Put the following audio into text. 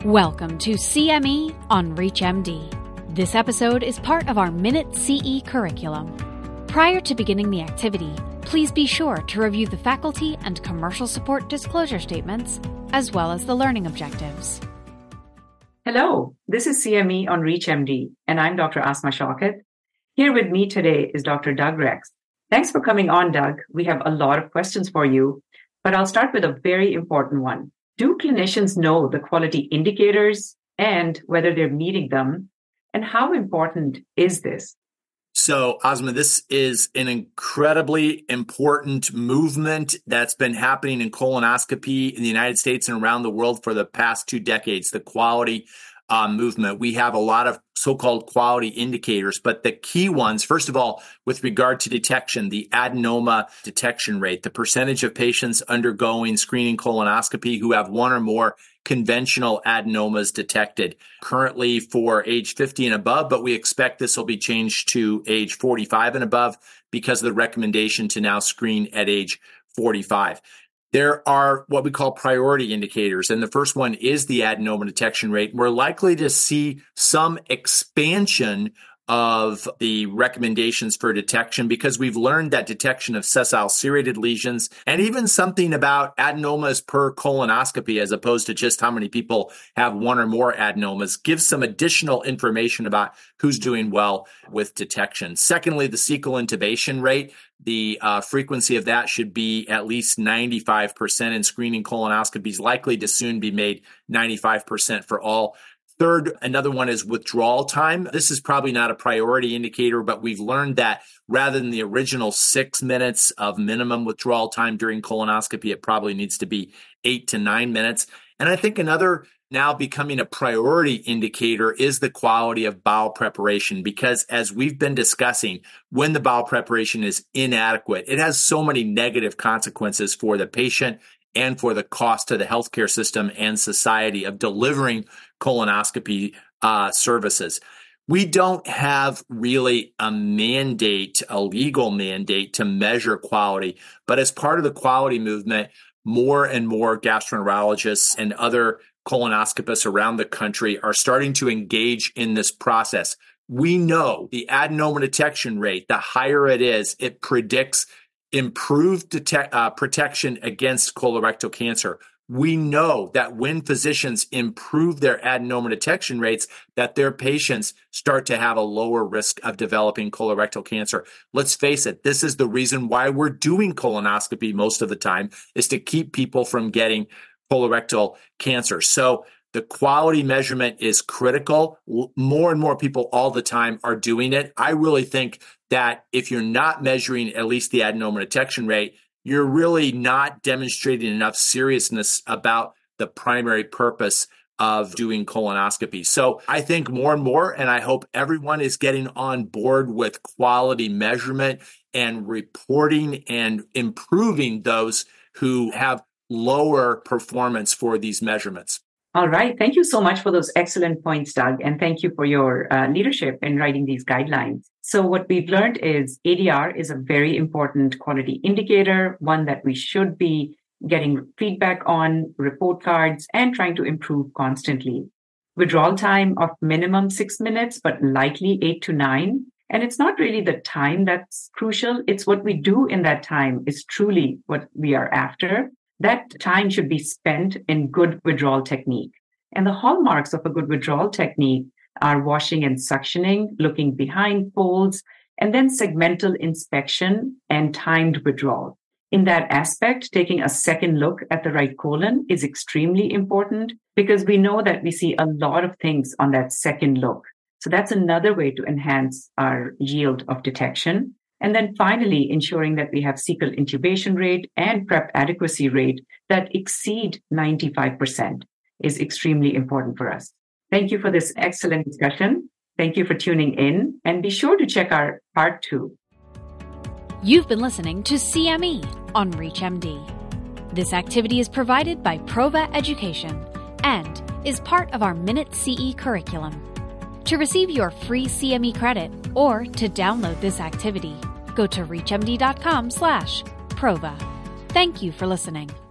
Welcome to CME on ReachMD. This episode is part of our Minute CE curriculum. Prior to beginning the activity, please be sure to review the faculty and commercial support disclosure statements, as well as the learning objectives. Hello, this is CME on ReachMD, and I'm Dr. Asma Shaukat. Here with me today is Dr. Doug Rex. Thanks for coming on, Doug. We have a lot of questions for you, but I'll start with a very important one. Do clinicians know the quality indicators and whether they're meeting them? And how important is this? So, Asma, this is an incredibly important movement that's been happening in colonoscopy in the United States and around the world for the past 2 decades, the quality movement. We have a lot of so-called quality indicators, but the key ones, first of all, with regard to detection, the adenoma detection rate, the percentage of patients undergoing screening colonoscopy who have one or more conventional adenomas detected, currently for age 50 and above, but we expect this will be changed to age 45 and above because of the recommendation to now screen at age 45. There are what we call priority indicators, and the first one is the adenoma detection rate. We're likely to see some expansion of the recommendations for detection because we've learned that detection of sessile serrated lesions and even something about adenomas per colonoscopy as opposed to just how many people have one or more adenomas gives some additional information about who's doing well with detection. Secondly, the cecal intubation rate. The frequency of that should be at least 95% in screening colonoscopies, likely to soon be made 95% for all. Third, another one is withdrawal time. This is probably not a priority indicator, but we've learned that rather than the original 6 minutes of minimum withdrawal time during colonoscopy, it probably needs to be 8 to 9 minutes. And I think another now becoming a priority indicator is the quality of bowel preparation, because as we've been discussing, when the bowel preparation is inadequate, it has so many negative consequences for the patient and for the cost to the healthcare system and society of delivering colonoscopy services. We don't have really a mandate, a legal mandate to measure quality, but as part of the quality movement, more and more gastroenterologists and other colonoscopists around the country are starting to engage in this process. We know the adenoma detection rate, the higher it is, it predicts improved protection against colorectal cancer. We know that when physicians improve their adenoma detection rates, that their patients start to have a lower risk of developing colorectal cancer. Let's face it, this is the reason why we're doing colonoscopy most of the time, is to keep people from getting colorectal cancer. So the quality measurement is critical. More and more people all the time are doing it. I really think that if you're not measuring at least the adenoma detection rate, you're really not demonstrating enough seriousness about the primary purpose of doing colonoscopy. So I think more and more, and I hope everyone is getting on board with quality measurement and reporting and improving those who have lower performance for these measurements. All right. Thank you so much for those excellent points, Doug. And thank you for your leadership in writing these guidelines. So what we've learned is ADR is a very important quality indicator, one that we should be getting feedback on, report cards, and trying to improve constantly. Withdrawal time of minimum 6 minutes, but likely 8 to 9. And it's not really the time that's crucial. It's what we do in that time is truly what we are after. That time should be spent in good withdrawal technique. And the hallmarks of a good withdrawal technique are washing and suctioning, looking behind folds, and then segmental inspection and timed withdrawal. In that aspect, taking a second look at the right colon is extremely important because we know that we see a lot of things on that second look. So that's another way to enhance our yield of detection. And then finally, ensuring that we have cecal intubation rate and prep adequacy rate that exceed 95% is extremely important for us. Thank you for this excellent discussion. Thank you for tuning in, and be sure to check our part 2. You've been listening to CME on ReachMD. This activity is provided by Prova Education and is part of our Minute CE curriculum. To receive your free CME credit or to download this activity, go to reachmd.com/Prova. Thank you for listening.